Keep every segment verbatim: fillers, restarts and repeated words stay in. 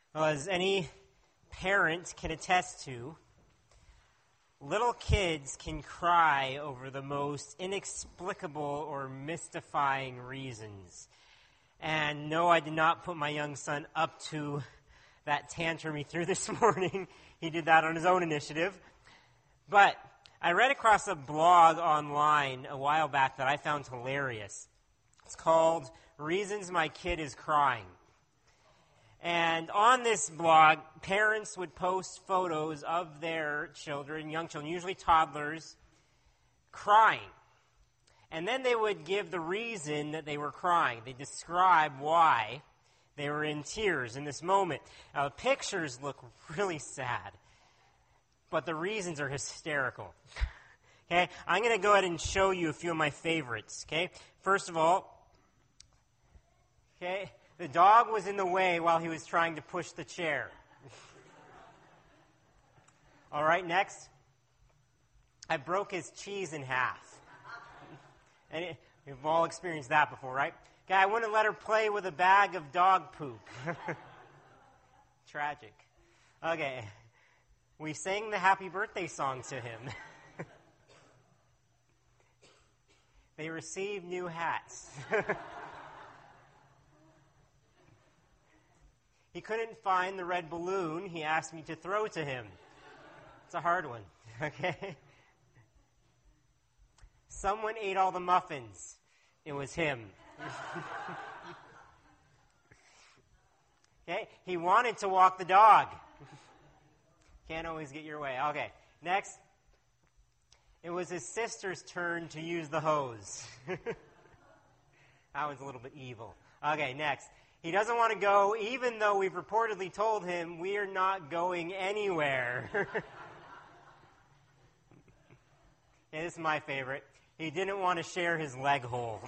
Well, as any parent can attest to, little kids can cry over the most inexplicable or mystifying reasons. And no, I did not put my young son up to that tantrum he threw this morning. He did that on his own initiative. But I read across a blog online a while back that I found hilarious. It's called Reasons My Kid is Crying. And on this blog, parents would post photos of their children, young children, usually toddlers, crying. And then they would give the reason that they were crying. They describe why they were in tears in this moment. Now, the pictures look really sad, but the reasons are hysterical. Okay, I'm going to go ahead and show you a few of my favorites. Okay, first of all, okay, the dog was in the way while he was trying to push the chair. All right, next. I broke his cheese in half. And it, we've all experienced that before, right? Okay, I wouldn't let her play with a bag of dog poop. Tragic. Okay, we sang the happy birthday song to him. They received new hats. He couldn't find the red balloon he asked me to throw to him. It's a hard one, okay? Someone ate all the muffins. It was him. Okay? He wanted to walk the dog. Can't always get your way. Okay, next. It was his sister's turn to use the hose. That was a little bit evil. Okay, next. He doesn't want to go, even though we've reportedly told him we are not going anywhere. Yeah, this is my favorite. He didn't want to share his leg hole.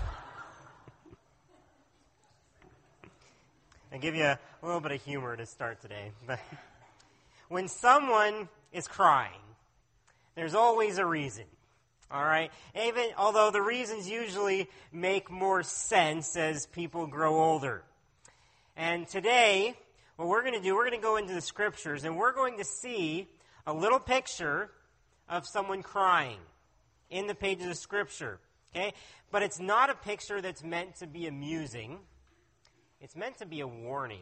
I'll give you a little bit of humor to start today. When someone is crying, there's always a reason. All right? Even although the reasons usually make more sense as people grow older. And today, what we're going to do, we're going to go into the scriptures, and we're going to see a little picture of someone crying in the pages of Scripture. Okay? But it's not a picture that's meant to be amusing. It's meant to be a warning.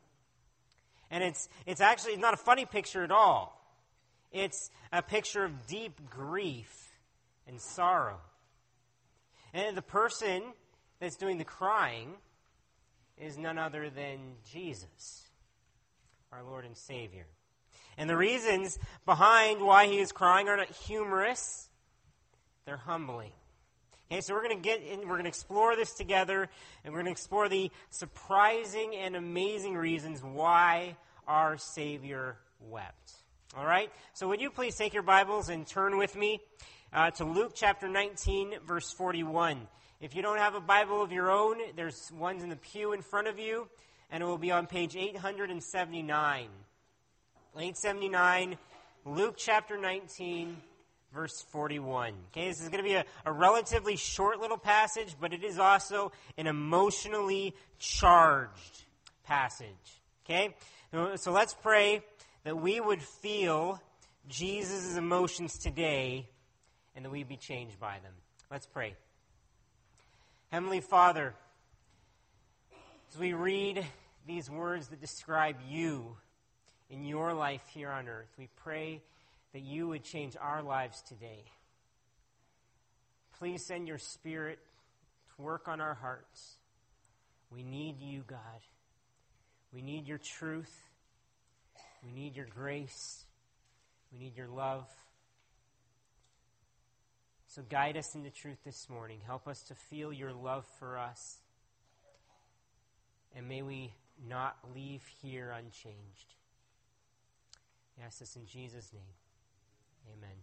And it's it's actually not a funny picture at all. It's a picture of deep grief and sorrow. And the person that's doing the crying is none other than Jesus, our Lord and Savior. And the reasons behind why he is crying are not humorous, they're humbling. Okay, so we're going to get in, we're going to explore this together, and we're going to explore the surprising and amazing reasons why our Savior wept. All right? So would you please take your Bibles and turn with me uh, to Luke chapter nineteen, verse forty-one. If you don't have a Bible of your own, there's ones in the pew in front of you, and it will be on page eight seventy-nine. eight seventy-nine, Luke chapter nineteen, verse forty-one. Okay, this is going to be a, a relatively short little passage, but it is also an emotionally charged passage. Okay, so let's pray that we would feel Jesus' emotions today and that we'd be changed by them. Let's pray. Heavenly Father, as we read these words that describe you in your life here on earth, we pray that you would change our lives today. Please send your Spirit to work on our hearts. We need you, God. We need your truth. We need your grace. We need your love. So guide us into truth this morning. Help us to feel your love for us. And may we not leave here unchanged. I ask this in Jesus' name. Amen.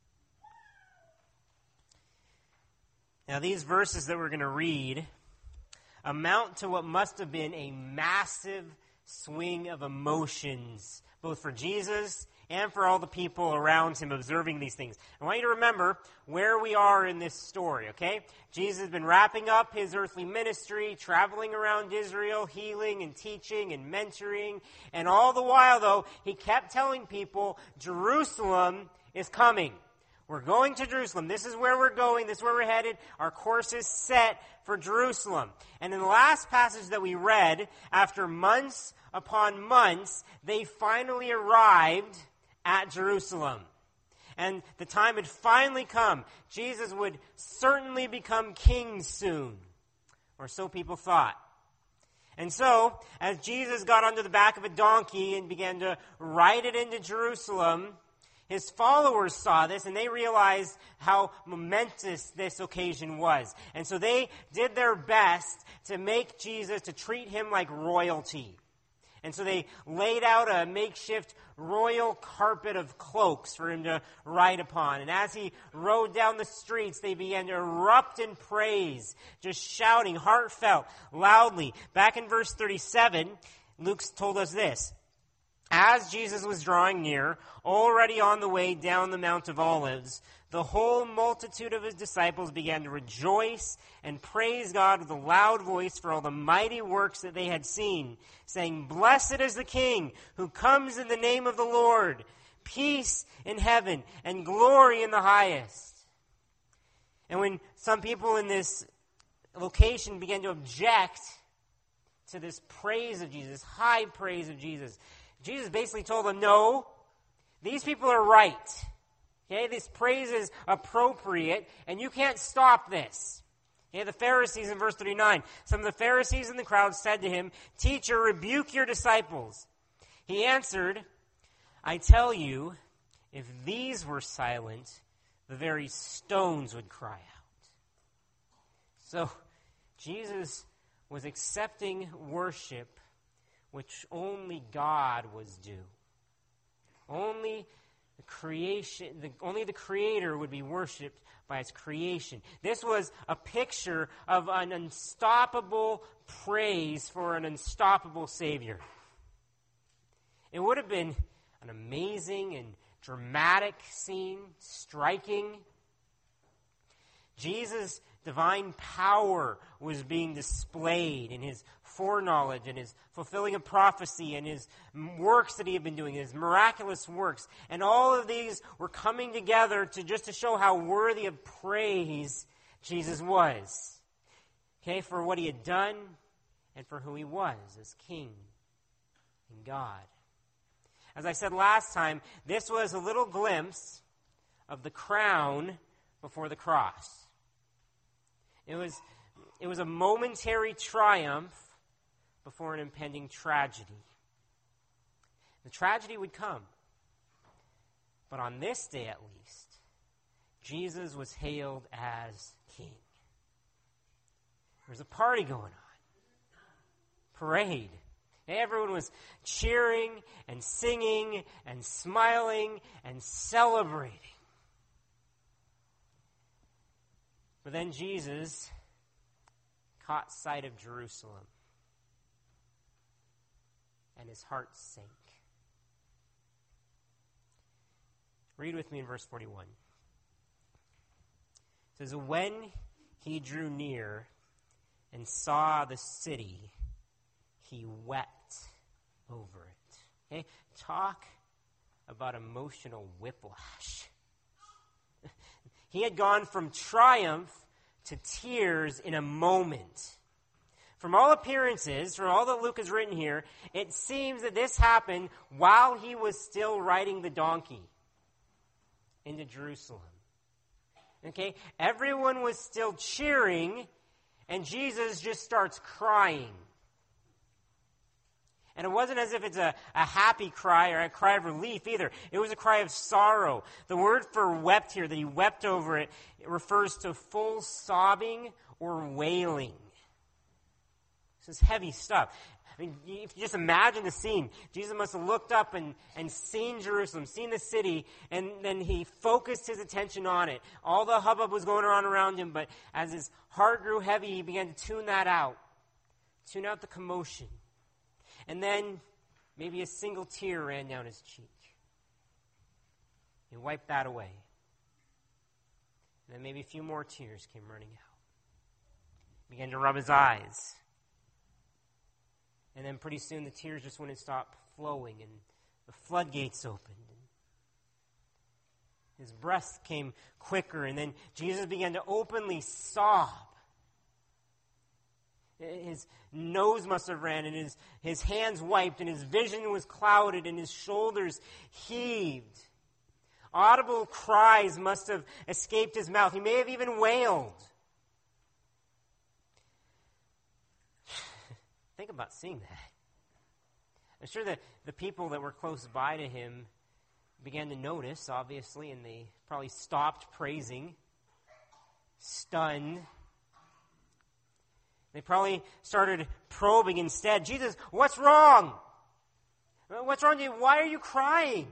Now, these verses that we're going to read amount to what must have been a massive swing of emotions, both for Jesus and for all the people around him observing these things. I want you to remember where we are in this story, okay? Jesus has been wrapping up his earthly ministry, traveling around Israel, healing and teaching and mentoring. And all the while, though, he kept telling people, Jerusalem is coming. We're going to Jerusalem. This is where we're going. This is where we're headed. Our course is set for Jerusalem. And in the last passage that we read, after months upon months, they finally arrived at Jerusalem. And the time had finally come. Jesus would certainly become king soon. Or so people thought. And so, as Jesus got onto the back of a donkey and began to ride it into Jerusalem, his followers saw this and they realized how momentous this occasion was. And so they did their best to make Jesus, to treat him like royalty. And so they laid out a makeshift royal carpet of cloaks for him to ride upon. And as he rode down the streets, they began to erupt in praise, just shouting, heartfelt, loudly. Back in verse thirty-seven, Luke told us this. As Jesus was drawing near, already on the way down the Mount of Olives, the whole multitude of his disciples began to rejoice and praise God with a loud voice for all the mighty works that they had seen, saying, Blessed is the King who comes in the name of the Lord, peace in heaven and glory in the highest. And when some people in this location began to object to this praise of Jesus, high praise of Jesus, Jesus basically told them, no, these people are right. Okay, this praise is appropriate, and you can't stop this. Okay, the Pharisees in verse thirty-nine, some of the Pharisees in the crowd said to him, Teacher, rebuke your disciples. He answered, I tell you, if these were silent, the very stones would cry out. So, Jesus was accepting worship which only God was due. Only the creation, the, only the Creator would be worshipped by His creation. This was a picture of an unstoppable praise for an unstoppable Savior. It would have been an amazing and dramatic scene, striking. Jesus' divine power was being displayed in His foreknowledge and His fulfilling of prophecy and His works that He had been doing, His miraculous works. And all of these were coming together to just to show how worthy of praise Jesus was. Okay, for what He had done and for who He was as King and God. As I said last time, this was a little glimpse of the crown before the cross. It was, it was a momentary triumph before an impending tragedy. The tragedy would come. But on this day at least, Jesus was hailed as King. There was a party going on. Parade. Everyone was cheering and singing and smiling and celebrating. But then Jesus caught sight of Jerusalem, and his heart sank. Read with me in verse forty-one. It says, when he drew near and saw the city, he wept over it. Okay? Talk about emotional whiplash. He had gone from triumph to tears in a moment. From all appearances, from all that Luke has written here, it seems that this happened while he was still riding the donkey into Jerusalem. Okay? Everyone was still cheering, and Jesus just starts crying. And it wasn't as if it's a, a happy cry or a cry of relief either. It was a cry of sorrow. The word for wept here, that he wept over it, it refers to full sobbing or wailing. This is heavy stuff. I mean, if you just imagine the scene, Jesus must have looked up and, and seen Jerusalem, seen the city, and then he focused his attention on it. All the hubbub was going on around him, but as his heart grew heavy, he began to tune that out. Tune out the commotion. And then maybe a single tear ran down his cheek. He wiped that away. And then maybe a few more tears came running out. He began to rub his eyes. And then pretty soon the tears just wouldn't stop flowing, and the floodgates opened. His breath came quicker, and then Jesus began to openly sob. His nose must have ran, and his, his hands wiped, and his vision was clouded, and his shoulders heaved. Audible cries must have escaped his mouth. He may have even wailed. Think about seeing that. I'm sure that the people that were close by to him began to notice, obviously, and they probably stopped praising, stunned. They probably started probing instead. Jesus, what's wrong? What's wrong with you? Why are you crying?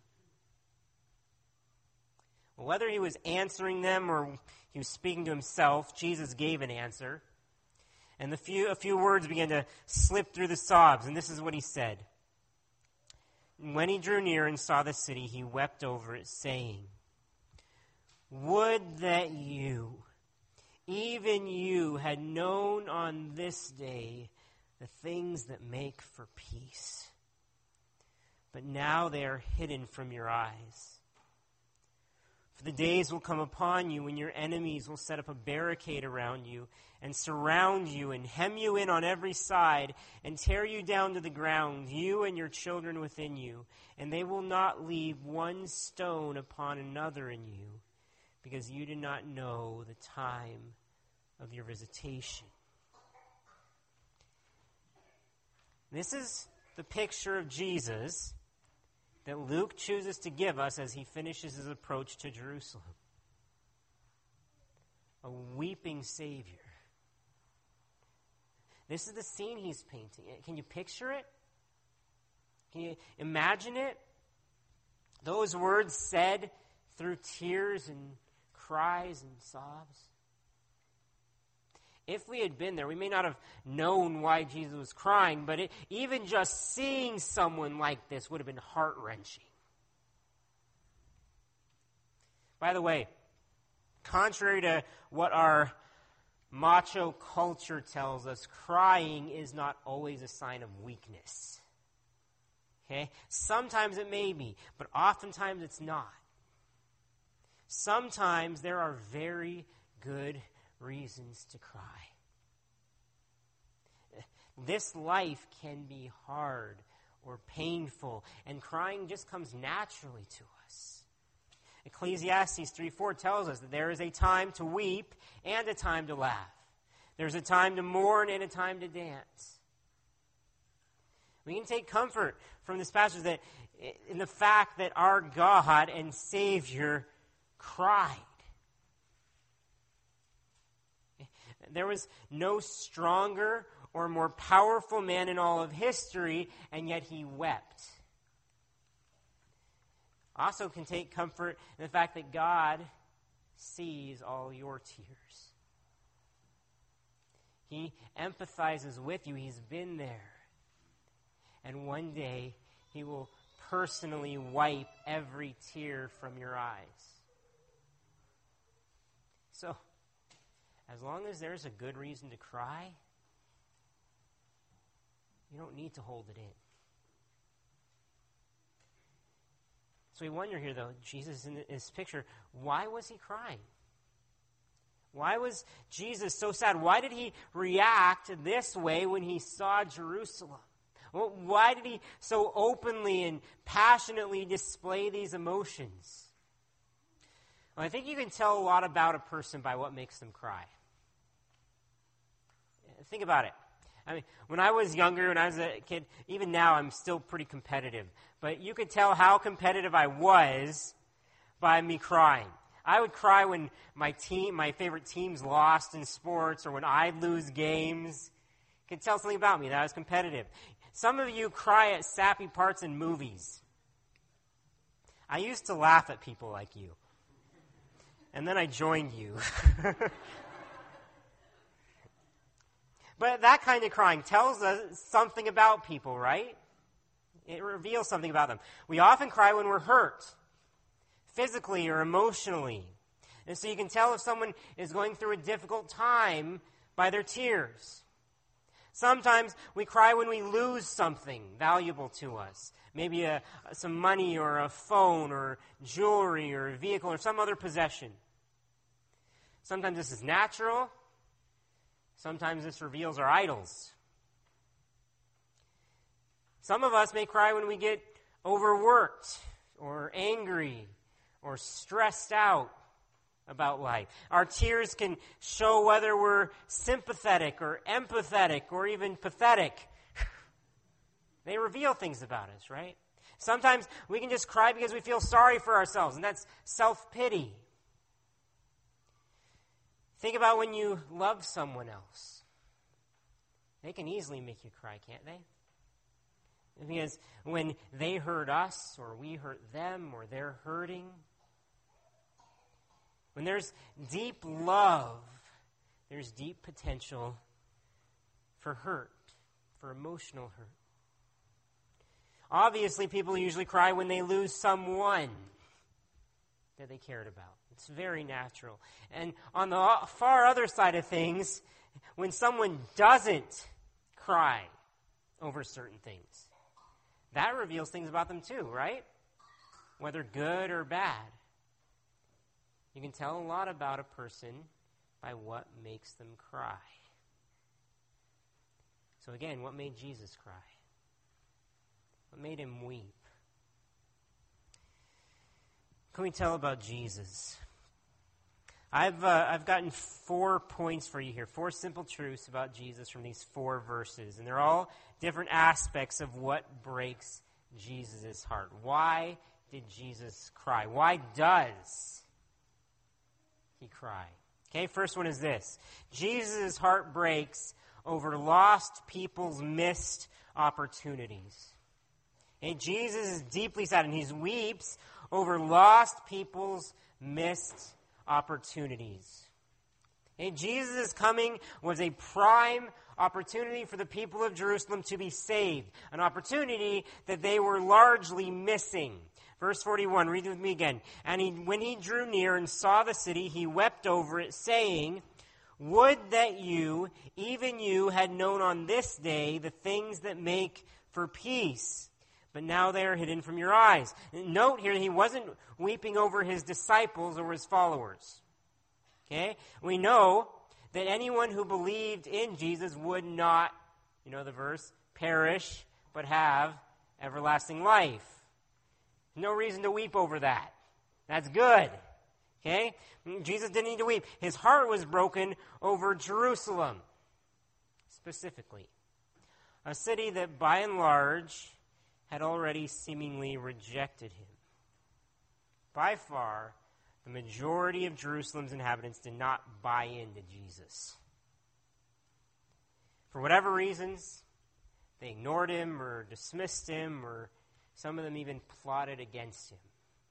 Well, whether he was answering them or he was speaking to himself, Jesus gave an answer. And the few, a few words began to slip through the sobs, and this is what he said. When he drew near and saw the city, he wept over it, saying, "Would that you, even you, had known on this day the things that make for peace. But now they are hidden from your eyes. For the days will come upon you when your enemies will set up a barricade around you and surround you and hem you in on every side and tear you down to the ground, you and your children within you, and they will not leave one stone upon another in you, because you do not know the time of your visitation." This is the picture of Jesus that Luke chooses to give us as he finishes his approach to Jerusalem. A weeping Savior. This is the scene he's painting. Can you picture it? Can you imagine it? Those words said through tears and cries and sobs. If we had been there, we may not have known why Jesus was crying, but it, even just seeing someone like this would have been heart-wrenching. By the way, contrary to what our macho culture tells us, crying is not always a sign of weakness. Okay? Sometimes it may be, but oftentimes it's not. Sometimes there are very good reasons to cry. This life can be hard or painful, and crying just comes naturally to us. Ecclesiastes three four tells us that there is a time to weep and a time to laugh. There's a time to mourn and a time to dance. We can take comfort from this passage that in the fact that our God and Savior cried. There was no stronger or more powerful man in all of history, and yet he wept. Also can take comfort in the fact that God sees all your tears. He empathizes with you. He's been there. And one day, he will personally wipe every tear from your eyes. So, as long as there's a good reason to cry, you don't need to hold it in. So we wonder here, though, Jesus in this picture, why was he crying? Why was Jesus so sad? Why did he react this way when he saw Jerusalem? Well, why did he so openly and passionately display these emotions? Well, I think you can tell a lot about a person by what makes them cry. Think about it. I mean, when I was younger, when I was a kid, even now I'm still pretty competitive. But you could tell how competitive I was by me crying. I would cry when my team, my favorite teams lost in sports, or when I'd lose games. You can tell something about me that I was competitive. Some of you cry at sappy parts in movies. I used to laugh at people like you. And then I joined you. But that kind of crying tells us something about people, right? It reveals something about them. We often cry when we're hurt, physically or emotionally. And so you can tell if someone is going through a difficult time by their tears. Sometimes we cry when we lose something valuable to us. Maybe a, some money or a phone or jewelry or a vehicle or some other possession. Sometimes this is natural. Sometimes this reveals our idols. Some of us may cry when we get overworked or angry or stressed out about life. Our tears can show whether we're sympathetic or empathetic or even pathetic. They reveal things about us, right? Sometimes we can just cry because we feel sorry for ourselves, and that's self-pity. Think about when you love someone else. They can easily make you cry, can't they? Because when they hurt us, or we hurt them, or they're hurting, when there's deep love, there's deep potential for hurt, for emotional hurt. Obviously, people usually cry when they lose someone that they cared about. It's very natural. And on the far other side of things, when someone doesn't cry over certain things, that reveals things about them too, right? Whether good or bad. You can tell a lot about a person by what makes them cry. So again, what made Jesus cry? What made him weep? What can we tell about Jesus? I've uh, I've gotten four points for you here, four simple truths about Jesus from these four verses, and they're all different aspects of what breaks Jesus' heart. Why did Jesus cry? Why does he cry? Okay, first one is this. Jesus' heart breaks over lost people's missed opportunities. Okay, Jesus is deeply sad, and he weeps over lost people's missed opportunities. Okay, Jesus' coming was a prime opportunity for the people of Jerusalem to be saved, an opportunity that they were largely missing. Verse forty-one, read with me again. And he, when he drew near and saw the city, he wept over it, saying, "Would that you, even you, had known on this day the things that make for peace. But now they are hidden from your eyes." Note here, he wasn't weeping over his disciples or his followers. Okay? We know that anyone who believed in Jesus would not, you know the verse, perish, but have everlasting life. No reason to weep over that. That's good. Okay? Jesus didn't need to weep. His heart was broken over Jerusalem, specifically. A city that by and large had already seemingly rejected him. By far, the majority of Jerusalem's inhabitants did not buy into Jesus. For whatever reasons, they ignored him or dismissed him, or some of them even plotted against him.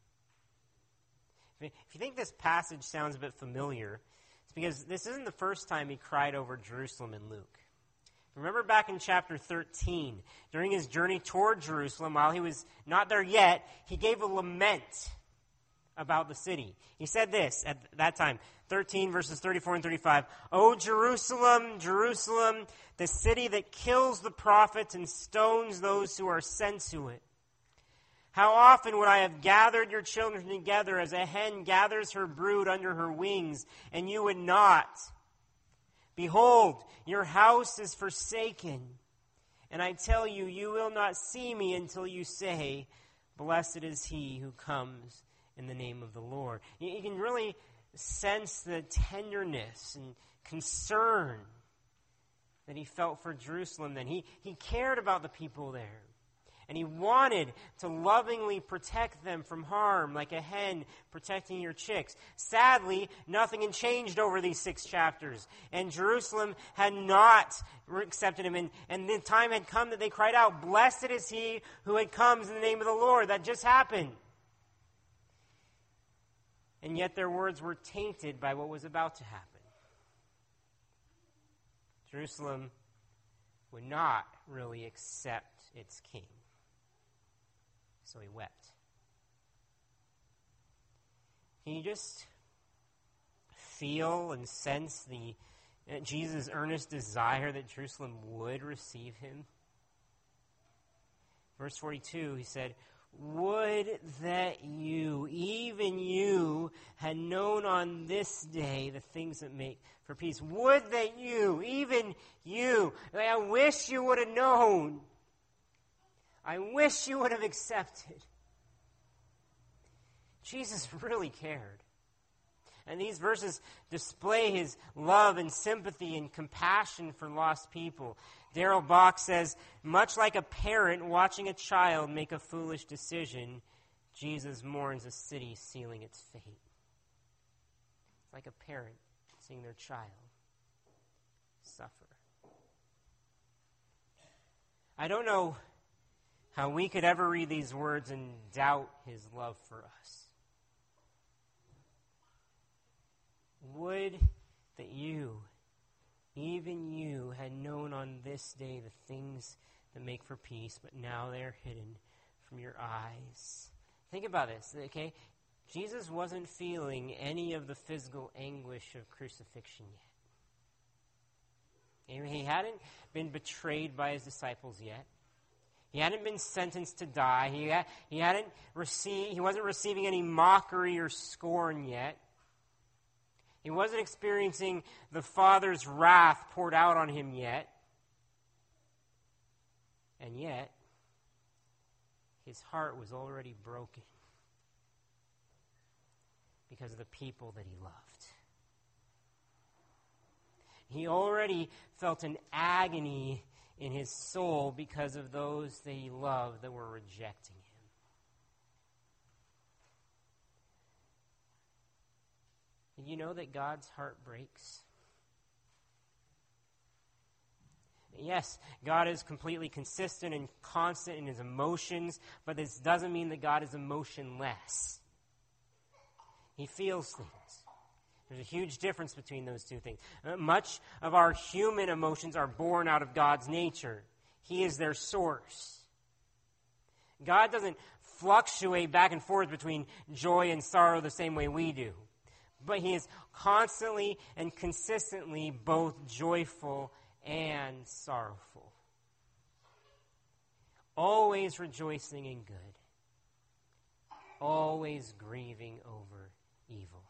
If you think this passage sounds a bit familiar, it's because this isn't the first time he cried over Jerusalem in Luke. Remember back in chapter thirteen, during his journey toward Jerusalem, while he was not there yet, he gave a lament about the city. He said this at that time, thirteen verses thirty-four and thirty-five, "O Jerusalem, Jerusalem, the city that kills the prophets and stones those who are sent to it. How often would I have gathered your children together as a hen gathers her brood under her wings, and you would not. Behold, your house is forsaken, and I tell you, you will not see me until you say, blessed is he who comes in the name of the Lord." You can really sense the tenderness and concern that he felt for Jerusalem then. He, he cared about the people there. And he wanted to lovingly protect them from harm, like a hen protecting your chicks. Sadly, nothing had changed over these six chapters. And Jerusalem had not accepted him. And, and the time had come that they cried out, "Blessed is he who had comes in the name of the Lord." That just happened. And yet their words were tainted by what was about to happen. Jerusalem would not really accept its king. So he wept. Can you just feel and sense the uh, Jesus' earnest desire that Jerusalem would receive him? Verse forty-two, he said, "Would that you, even you, had known on this day the things that make for peace." Would that you, even you, like, I wish you would have known. I wish you would have accepted. Jesus really cared. And these verses display his love and sympathy and compassion for lost people. Darrell Bock says, much like a parent watching a child make a foolish decision, Jesus mourns a city sealing its fate. It's like a parent seeing their child suffer. I don't know how we could ever read these words and doubt his love for us. Would that you, even you, had known on this day the things that make for peace, but now they are hidden from your eyes. Think about this, okay? Jesus wasn't feeling any of the physical anguish of crucifixion yet. He hadn't been betrayed by his disciples yet. He hadn't been sentenced to die. He, had, he hadn't received, he wasn't receiving any mockery or scorn yet. He wasn't experiencing the Father's wrath poured out on him yet. And yet, his heart was already broken because of the people that he loved. He already felt an agony in his soul because of those that he loved that were rejecting him. Did you know that God's heart breaks? Yes, God is completely consistent and constant in his emotions, but this doesn't mean that God is emotionless. He feels things. There's a huge difference between those two things. Uh, much of our human emotions are born out of God's nature. He is their source. God doesn't fluctuate back and forth between joy and sorrow the same way we do. But he is constantly and consistently both joyful and sorrowful. Always rejoicing in good. Always grieving over evil.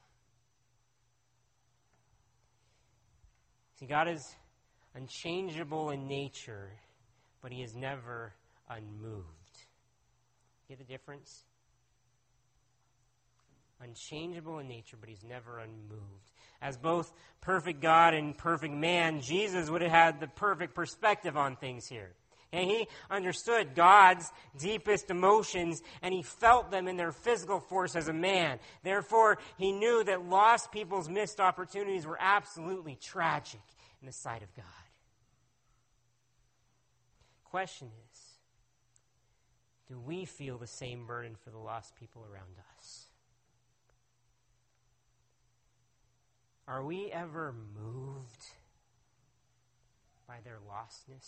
See, God is unchangeable in nature, but he is never unmoved. Get the difference? Unchangeable in nature, but he's never unmoved. As both perfect God and perfect man, Jesus would have had the perfect perspective on things here. And he understood God's deepest emotions, and he felt them in their physical force as a man. Therefore, he knew that lost people's missed opportunities were absolutely tragic in the sight of God. Question is, do we feel the same burden for the lost people around us? Are we ever moved by their lostness?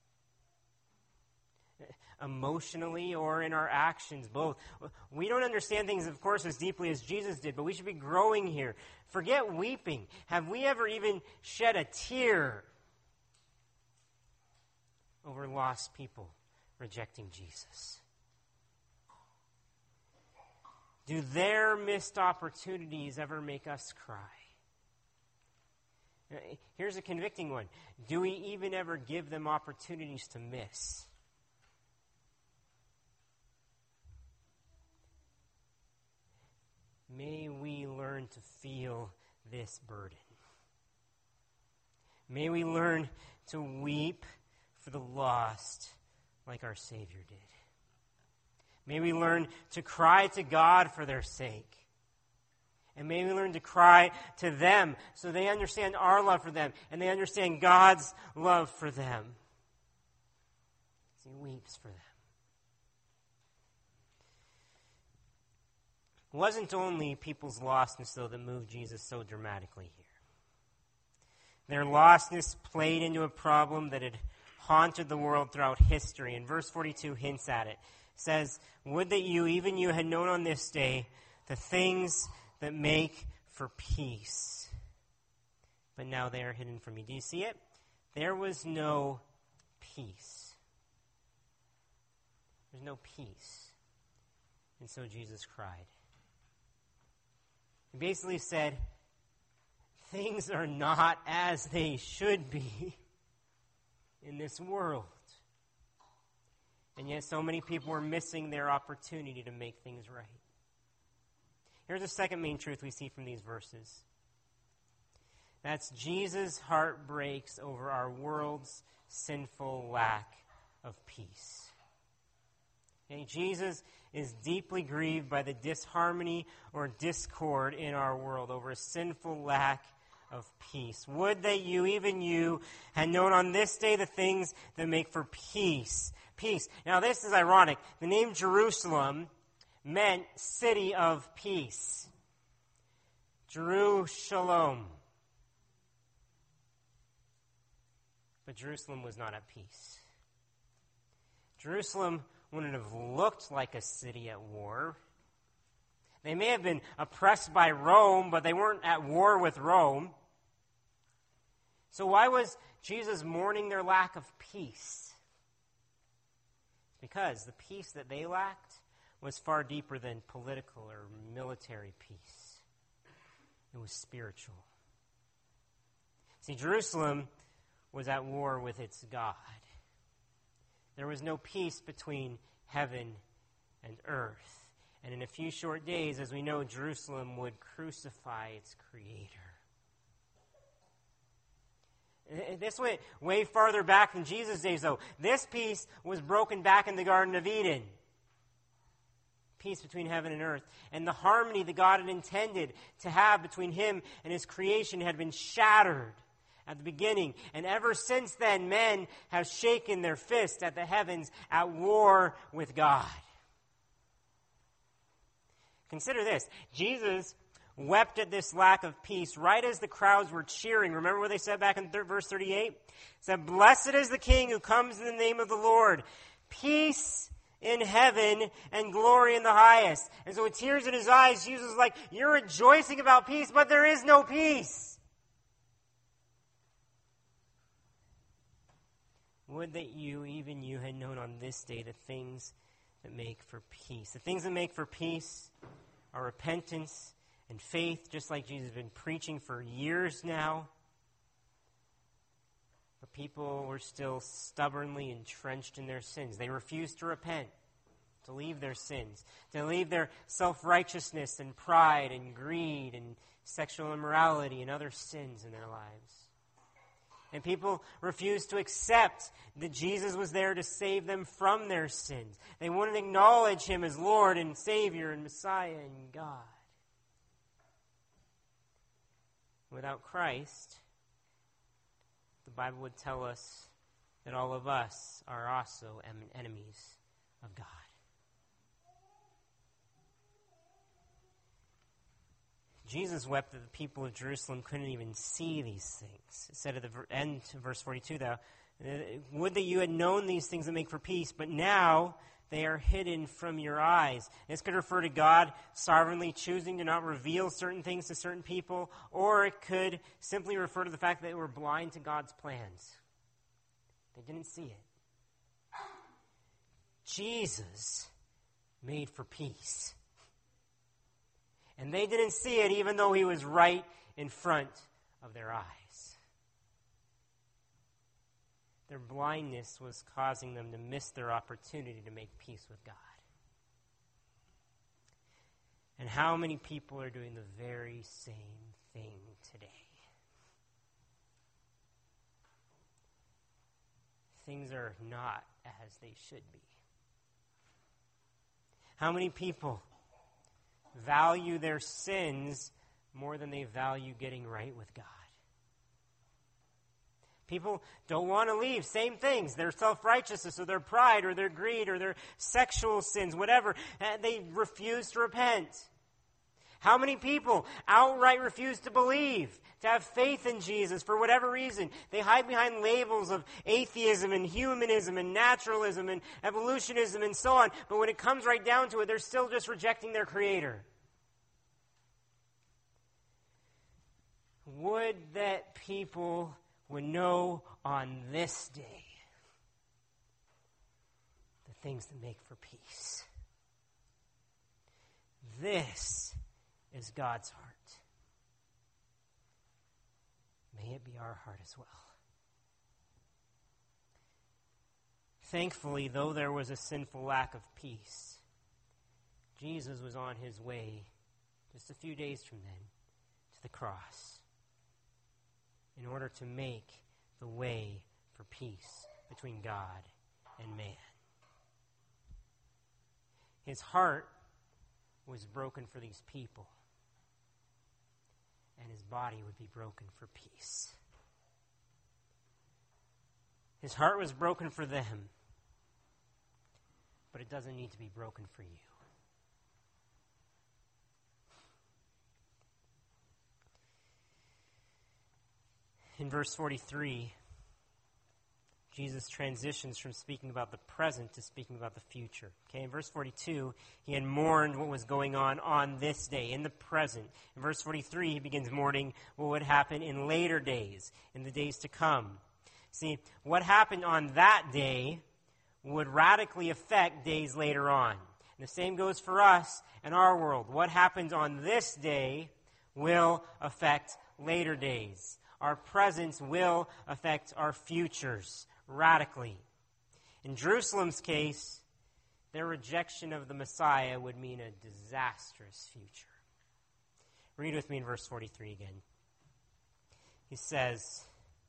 Emotionally or in our actions, both. We don't understand things, of course, as deeply as Jesus did, but we should be growing here. Forget weeping. Have we ever even shed a tear over lost people rejecting Jesus? Do their missed opportunities ever make us cry? Here's a convicting one. Do we even ever give them opportunities to miss? May we learn to feel this burden. May we learn to weep for the lost like our Savior did. May we learn to cry to God for their sake. And may we learn to cry to them so they understand our love for them and they understand God's love for them. He weeps for them. It wasn't only people's lostness, though, that moved Jesus so dramatically here. Their lostness played into a problem that had haunted the world throughout history. And verse forty-two hints at it. It says, would that you, even you, had known on this day the things that make for peace. But now they are hidden from you. Do you see it? There was no peace. There's no peace. And so Jesus cried. He basically said, things are not as they should be in this world. And yet so many people are missing their opportunity to make things right. Here's the second main truth we see from these verses. That's Jesus' heart breaks over our world's sinful lack of peace. Okay, Jesus is deeply grieved by the disharmony or discord in our world over a sinful lack of peace. Would that you, even you, had known on this day the things that make for peace. Peace. Now this is ironic. The name Jerusalem meant city of peace. Jerusalem. But Jerusalem was not at peace. Jerusalem wouldn't have looked like a city at war. They may have been oppressed by Rome, but they weren't at war with Rome. So why was Jesus mourning their lack of peace? It's because the peace that they lacked was far deeper than political or military peace. It was spiritual. See, Jerusalem was at war with its God. There was no peace between heaven and earth. And in a few short days, as we know, Jerusalem would crucify its Creator. This went way farther back than Jesus' days, though. This peace was broken back in the Garden of Eden. Peace between heaven and earth. And the harmony that God had intended to have between Him and His creation had been shattered at the beginning. And ever since then, men have shaken their fist at the heavens at war with God. Consider this. Jesus wept at this lack of peace right as the crowds were cheering. Remember what they said back in th- verse thirty-eight? It said, blessed is the King who comes in the name of the Lord. Peace in heaven and glory in the highest. And so with tears in his eyes, Jesus is like, you're rejoicing about peace, but there is no peace. Would that you, even you, had known on this day the things that make for peace. The things that make for peace are repentance and faith, just like Jesus has been preaching for years now. But people were still stubbornly entrenched in their sins. They refused to repent, to leave their sins, to leave their self-righteousness and pride and greed and sexual immorality and other sins in their lives. And people refused to accept that Jesus was there to save them from their sins. They wouldn't acknowledge Him as Lord and Savior and Messiah and God. Without Christ, the Bible would tell us that all of us are also enemies of God. Jesus wept that the people of Jerusalem couldn't even see these things. It said at the end of verse forty-two, though, would that you had known these things that make for peace, but now they are hidden from your eyes. This could refer to God sovereignly choosing to not reveal certain things to certain people, or it could simply refer to the fact that they were blind to God's plans. They didn't see it. Jesus made for peace. And they didn't see it even though He was right in front of their eyes. Their blindness was causing them to miss their opportunity to make peace with God. And how many people are doing the very same thing today? Things are not as they should be. How many people value their sins more than they value getting right with God? People don't want to leave. Same things. Their self-righteousness or their pride or their greed or their sexual sins, whatever. They refuse to repent. How many people outright refuse to believe, to have faith in Jesus for whatever reason? They hide behind labels of atheism and humanism and naturalism and evolutionism and so on. But when it comes right down to it, they're still just rejecting their Creator. Would that people would know on this day the things that make for peace. This is God's heart. May it be our heart as well. Thankfully, though there was a sinful lack of peace, Jesus was on his way just a few days from then to the cross in order to make the way for peace between God and man. His heart was broken for these people, and his body would be broken for peace. His heart was broken for them, but it doesn't need to be broken for you. In verse forty-three, Jesus transitions from speaking about the present to speaking about the future. Okay, in verse forty-two, he had mourned what was going on on this day, in the present. In verse forty-three, he begins mourning what would happen in later days, in the days to come. See, what happened on that day would radically affect days later on. And the same goes for us and our world. What happens on this day will affect later days. Our presence will affect our futures radically. In Jerusalem's case, their rejection of the Messiah would mean a disastrous future. Read with me in verse forty-three again. He says,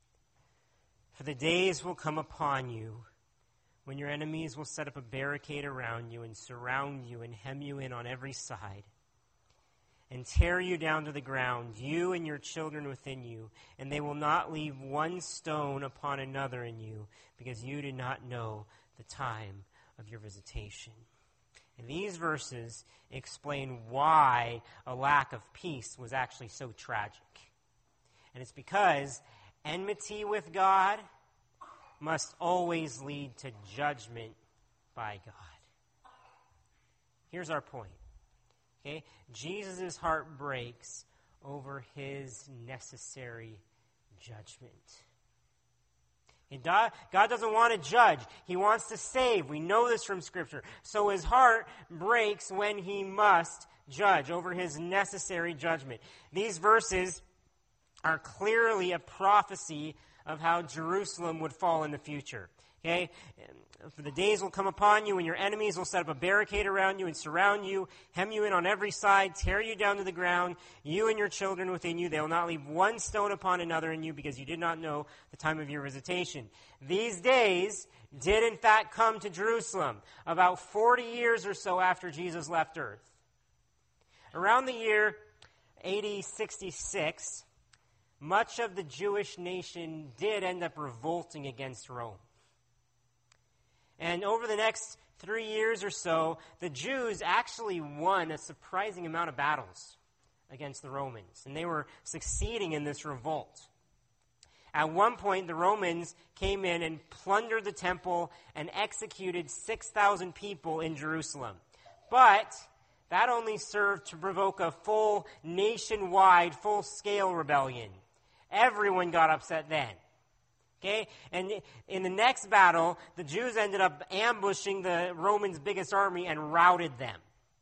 "For the days will come upon you when your enemies will set up a barricade around you and surround you and hem you in on every side, and tear you down to the ground, you and your children within you, and they will not leave one stone upon another in you, because you did not know the time of your visitation." And these verses explain why a lack of peace was actually so tragic. And it's because enmity with God must always lead to judgment by God. Here's our point. Okay, Jesus' heart breaks over his necessary judgment. And God doesn't want to judge. He wants to save. We know this from Scripture. So his heart breaks when he must judge over his necessary judgment. These verses are clearly a prophecy of how Jerusalem would fall in the future. Okay, for the days will come upon you when your enemies will set up a barricade around you and surround you, hem you in on every side, tear you down to the ground, you and your children within you. They will not leave one stone upon another in you, because you did not know the time of your visitation. These days did in fact come to Jerusalem about forty years or so after Jesus left earth. Around the year A D sixty-six, much of the Jewish nation did end up revolting against Rome. And over the next three years or so, the Jews actually won a surprising amount of battles against the Romans. And they were succeeding in this revolt. At one point, the Romans came in and plundered the temple and executed six thousand people in Jerusalem. But that only served to provoke a full nationwide, full-scale rebellion. Everyone got upset then. Okay, and in the next battle, the Jews ended up ambushing the Romans' biggest army and routed them.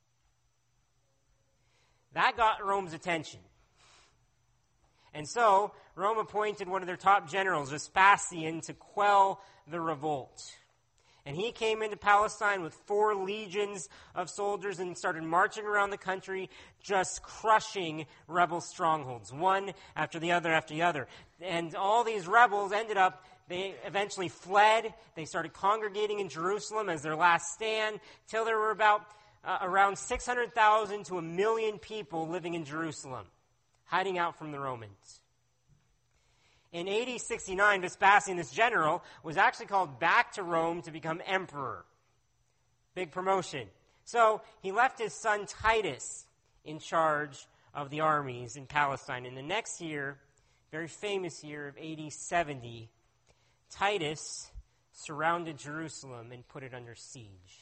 That got Rome's attention. And so, Rome appointed one of their top generals, Vespasian, to quell the revolt. And he came into Palestine with four legions of soldiers and started marching around the country, just crushing rebel strongholds, one after the other after the other. And all these rebels ended up, they eventually fled. They started congregating in Jerusalem as their last stand, till there were about uh, around six hundred thousand to a million people living in Jerusalem, hiding out from the Romans. In A D sixty-nine, Vespasian, this general, was actually called back to Rome to become emperor. Big promotion. So he left his son Titus in charge of the armies in Palestine. In the next year, very famous year of A D seventy, Titus surrounded Jerusalem and put it under siege.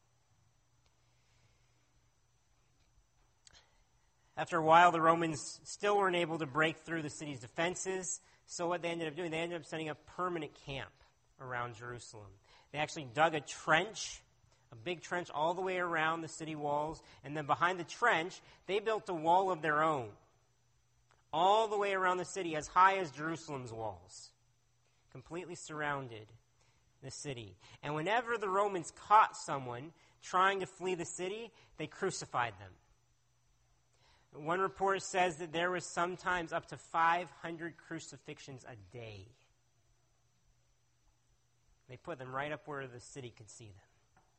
After a while, the Romans still weren't able to break through the city's defenses, so what they ended up doing, they ended up setting up a permanent camp around Jerusalem. They actually dug a trench, a big trench all the way around the city walls, and then behind the trench, they built a wall of their own, all the way around the city, as high as Jerusalem's walls, completely surrounded the city. And whenever the Romans caught someone trying to flee the city, they crucified them. One report says that there was sometimes up to five hundred crucifixions a day. They put them right up where the city could see them.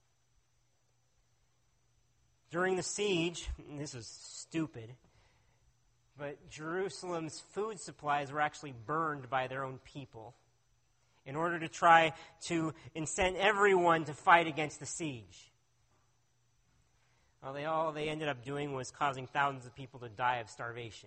During the siege, and this was stupid, but Jerusalem's food supplies were actually burned by their own people in order to try to incent everyone to fight against the siege. Well, they all they ended up doing was causing thousands of people to die of starvation.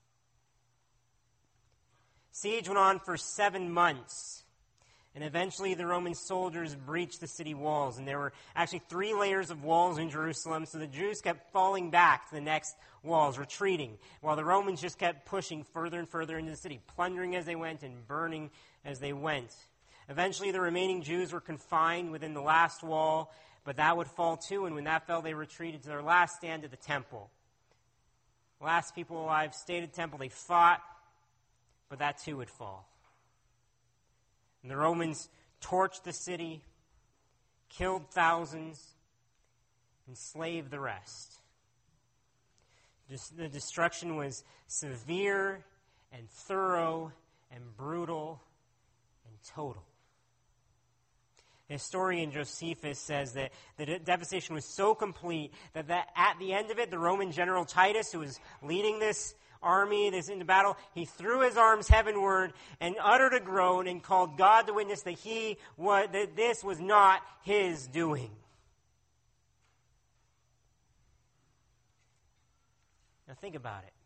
Siege went on for seven months, and eventually the Roman soldiers breached the city walls, and there were actually three layers of walls in Jerusalem, so the Jews kept falling back to the next walls, retreating, while the Romans just kept pushing further and further into the city, plundering as they went and burning as they went. Eventually the remaining Jews were confined within the last wall, but that would fall too, and when that fell, they retreated to their last stand at the temple. The last people alive stayed at the temple. They fought, but that too would fall. And the Romans torched the city, killed thousands, enslaved the rest. The destruction was severe and thorough and brutal and total. Historian Josephus says that the devastation was so complete that, that at the end of it, the Roman general Titus, who was leading this army, this into battle, he threw his arms heavenward and uttered a groan and called God to witness that he was, that this was not his doing. Now think about it.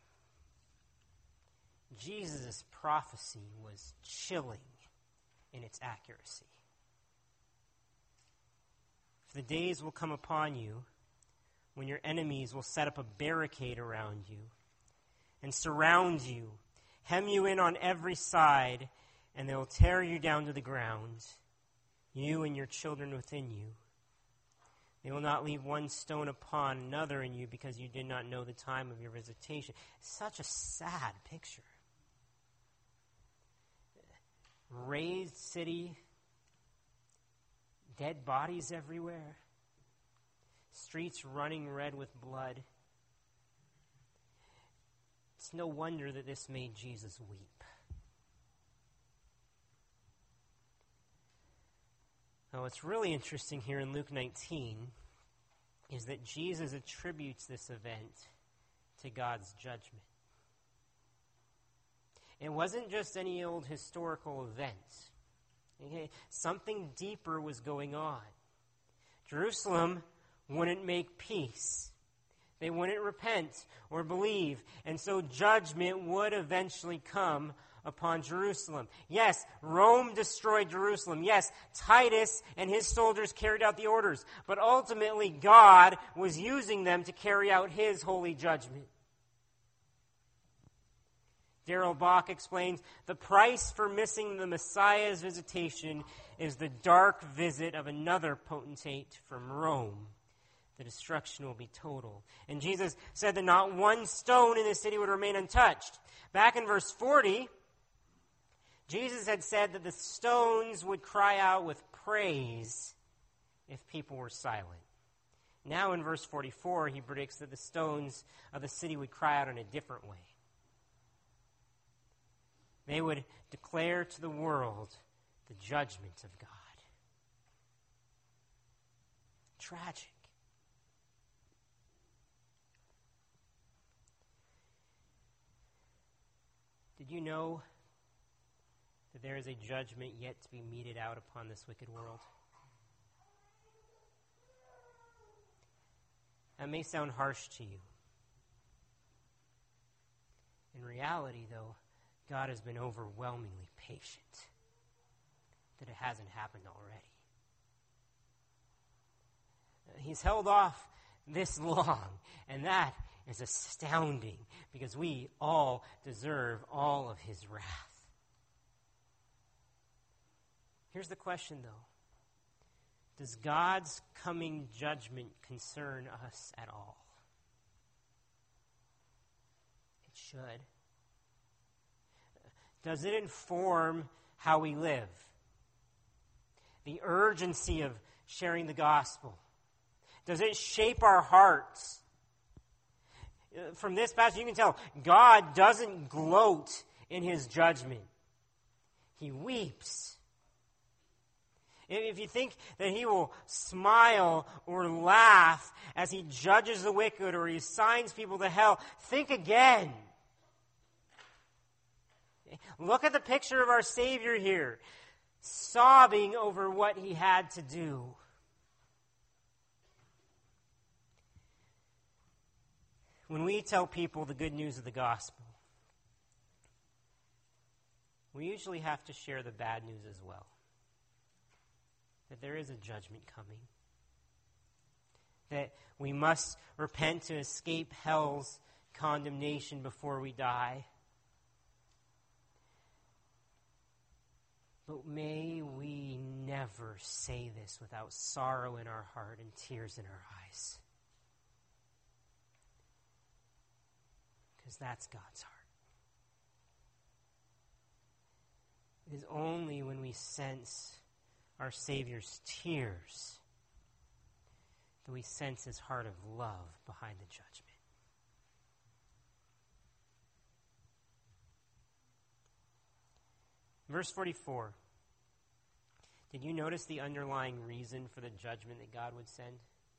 Jesus' prophecy was chilling in its accuracy. For the days will come upon you when your enemies will set up a barricade around you and surround you, hem you in on every side, and they will tear you down to the ground, you and your children within you. They will not leave one stone upon another in you because you did not know the time of your visitation. Such a sad picture. Razed city, dead bodies everywhere, streets running red with blood. It's no wonder that this made Jesus weep. Now, what's really interesting here in Luke nineteen is that Jesus attributes this event to God's judgment. It wasn't just any old historical event. Okay? Something deeper was going on. Jerusalem wouldn't make peace. They wouldn't repent or believe. And so judgment would eventually come upon Jerusalem. Yes, Rome destroyed Jerusalem. Yes, Titus and his soldiers carried out the orders. But ultimately, God was using them to carry out his holy judgment. Darrell Bach explains, the price for missing the Messiah's visitation is the dark visit of another potentate from Rome. The destruction will be total. And Jesus said that not one stone in the city would remain untouched. Back in verse forty, Jesus had said that the stones would cry out with praise if people were silent. Now in verse forty-four, he predicts that the stones of the city would cry out in a different way. They would declare to the world the judgment of God. Tragic. Did you know that there is a judgment yet to be meted out upon this wicked world? That may sound harsh to you. In reality, though, God has been overwhelmingly patient that it hasn't happened already. He's held off this long, and that is astounding because we all deserve all of his wrath. Here's the question, though. Does God's coming judgment concern us at all? It should. Does it inform how we live? The urgency of sharing the gospel. Does it shape our hearts? From this passage, you can tell God doesn't gloat in his judgment. He weeps. If you think that he will smile or laugh as he judges the wicked or he assigns people to hell, think again. Look at the picture of our Savior here, sobbing over what he had to do. When we tell people the good news of the gospel, we usually have to share the bad news as well. That there is a judgment coming. That we must repent to escape hell's condemnation before we die. But may we never say this without sorrow in our heart and tears in our eyes. Because that's God's heart. It is only when we sense our Savior's tears that we sense his heart of love behind the judgment. Verse forty-four. Did you notice the underlying reason for the judgment that God would send?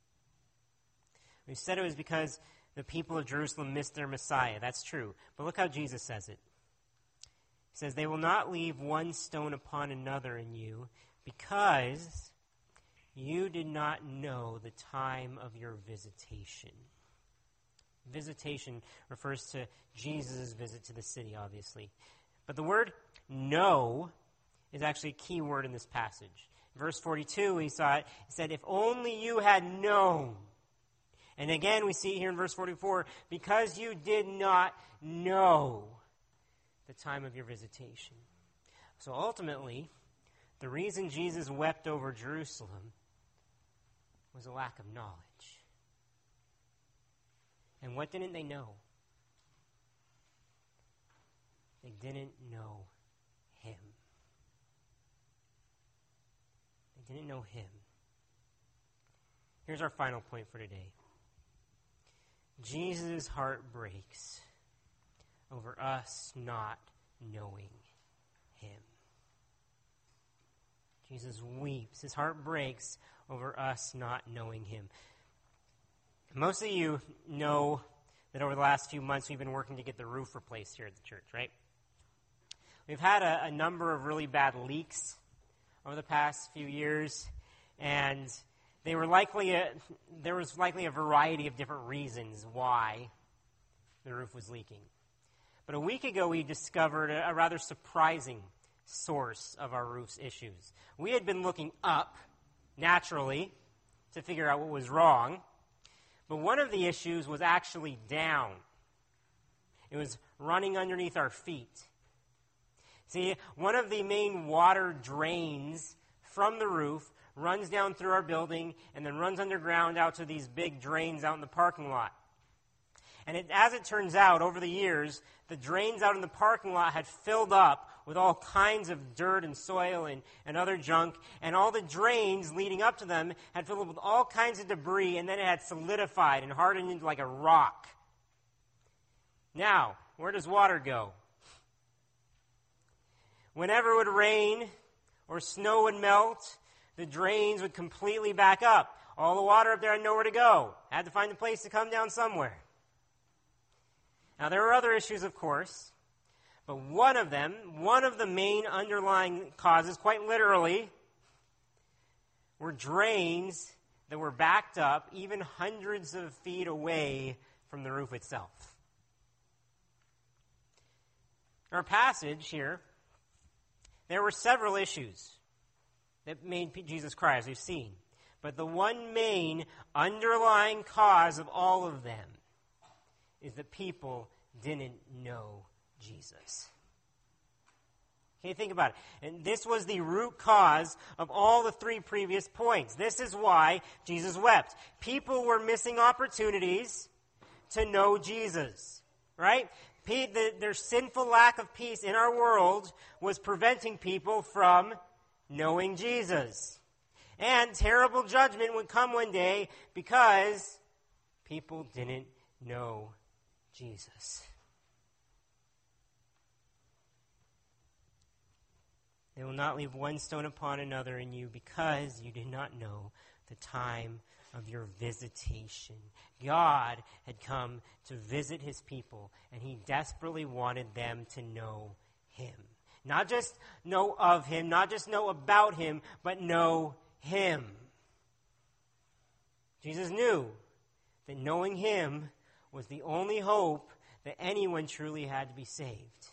We said it was because the people of Jerusalem missed their Messiah. That's true. But look how Jesus says it. He says, they will not leave one stone upon another in you because you did not know the time of your visitation. Visitation refers to Jesus' visit to the city, obviously. But the word know is actually a key word in this passage. Verse forty-two, we saw it. It said, if only you had known. And again, we see here in verse forty-four, because you did not know the time of your visitation. So ultimately, the reason Jesus wept over Jerusalem was a lack of knowledge. And what didn't they know? They didn't know him. They didn't know him. Here's our final point for today. Jesus' heart breaks over us not knowing him. Jesus weeps. His heart breaks over us not knowing him. Most of you know that over the last few months we've been working to get the roof replaced here at the church, right? We've had a, a number of really bad leaks over the past few years, and they were likely a, there was likely a variety of different reasons why the roof was leaking. But a week ago, we discovered a, a rather surprising source of our roof's issues. We had been looking up, naturally, to figure out what was wrong, but one of the issues was actually down. It was running underneath our feet. See, one of the main water drains from the roof runs down through our building and then runs underground out to these big drains out in the parking lot. And it, as it turns out, over the years, the drains out in the parking lot had filled up with all kinds of dirt and soil and, and other junk, and all the drains leading up to them had filled up with all kinds of debris, and then it had solidified and hardened into like a rock. Now, where does water go? Whenever it would rain or snow would melt, the drains would completely back up. All the water up there had nowhere to go. Had to find a place to come down somewhere. Now, there were other issues, of course, but one of them, one of the main underlying causes, quite literally, were drains that were backed up even hundreds of feet away from the roof itself. our passage here, there were several issues that made Jesus cry, as we've seen. But the one main underlying cause of all of them is that people didn't know Jesus. Okay, think about it. And this was the root cause of all the three previous points. This is why Jesus wept. People were missing opportunities to know Jesus, right? The, their sinful lack of peace in our world was preventing people from knowing Jesus. And terrible judgment would come one day because people didn't know Jesus. They will not leave one stone upon another in you because you did not know the time of your visitation. God had come to visit his people, and he desperately wanted them to know him. Not just know of him, not just know about him, but know him. Jesus knew that knowing him was the only hope that anyone truly had to be saved.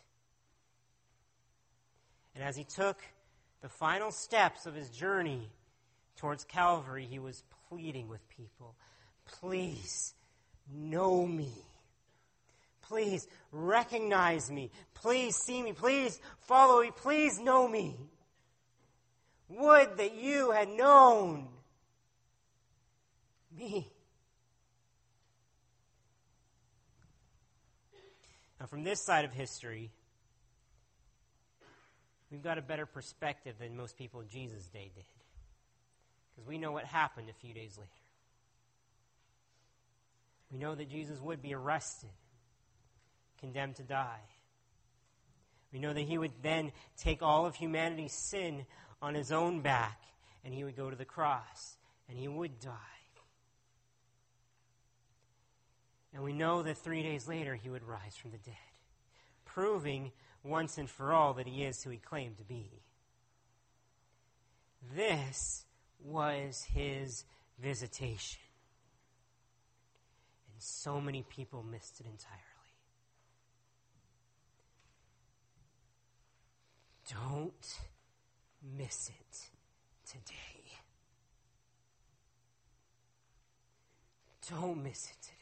And as he took the final steps of his journey towards Calvary, he was pleading with people, please know me. Please recognize me. Please see me. Please follow me. Please know me. Would that you had known me. Now, from this side of history, we've got a better perspective than most people in Jesus' day did. Because we know what happened a few days later. We know that Jesus would be arrested, condemned to die. We know that he would then take all of humanity's sin on his own back, and he would go to the cross, and he would die. And we know that three days later he would rise from the dead, proving once and for all that he is who he claimed to be. This was his visitation. And so many people missed it entirely. Don't miss it today. Don't miss it today.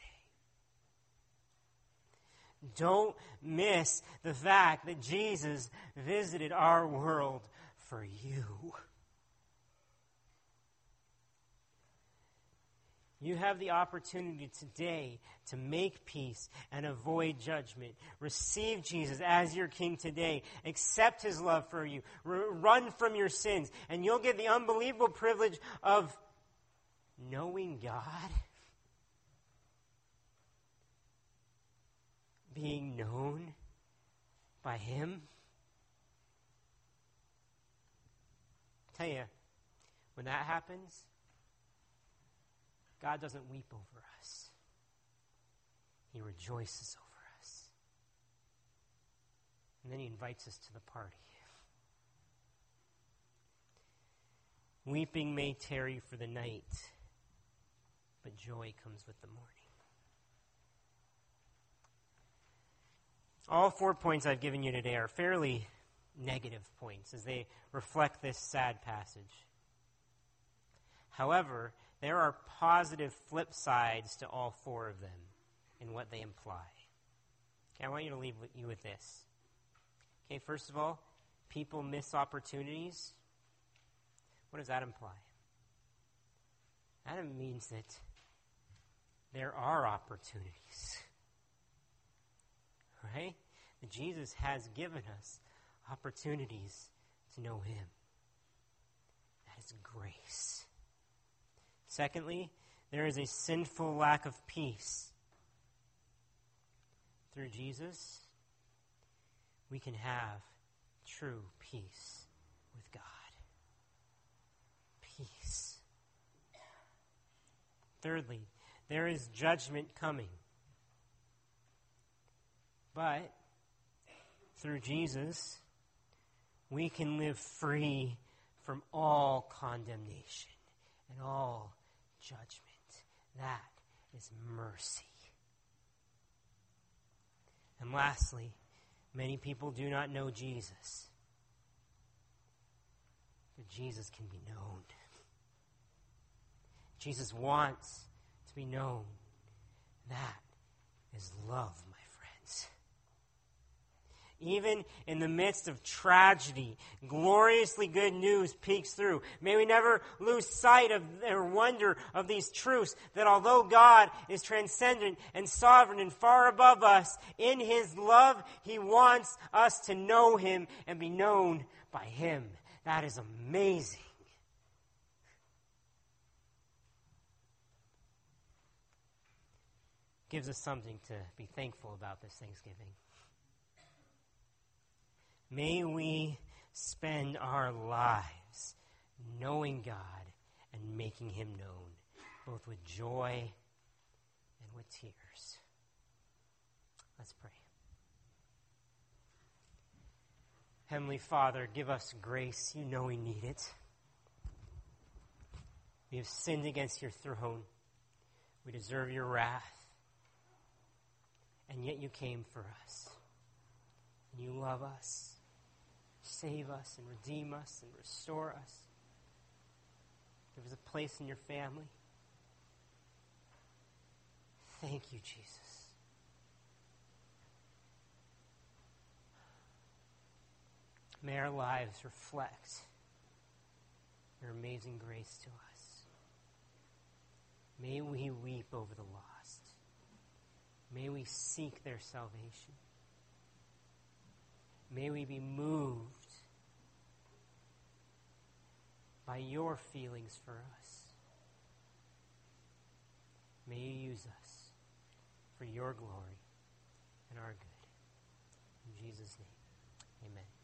Don't miss the fact that Jesus visited our world for you. You have the opportunity today to make peace and avoid judgment. Receive Jesus as your King today. Accept his love for you. R- run from your sins. And you'll get the unbelievable privilege of knowing God. Being known by him. I tell you, when that happens, God doesn't weep over us. He rejoices over us. And then he invites us to the party. Weeping may tarry for the night, but joy comes with the morning. All four points I've given you today are fairly negative points as they reflect this sad passage. However, there are positive flip sides to all four of them in what they imply. Okay, I want you to leave with you with this. Okay, first of all, people miss opportunities. What does that imply? That means that there are opportunities. Right? That Jesus has given us opportunities to know him. That is grace. Secondly, there is a sinful lack of peace. Through Jesus, we can have true peace with God. Peace. Thirdly, there is judgment coming. But through Jesus, we can live free from all condemnation and all judgment. That is mercy. And lastly, Many people do not know Jesus, but Jesus can be known. Jesus wants to be known. That is love, my friends. Even in the midst of tragedy, gloriously good news peeks through. May we never lose sight of or wonder of these truths, that although God is transcendent and sovereign and far above us, in His love, He wants us to know Him and be known by Him. That is amazing. Gives us something to be thankful about this Thanksgiving. May we spend our lives knowing God and making Him known, both with joy and with tears. Let's pray. Heavenly Father, give us grace. You know we need it. We have sinned against your throne. We deserve your wrath. And yet you came for us. And you love us. Save us and redeem us and restore us. Give us a place in your family. Thank you, Jesus. May our lives reflect your amazing grace to us. May we weep over the lost. May we seek their salvation. May we be moved by your feelings for us. May you use us for your glory and our good. In Jesus' name, amen.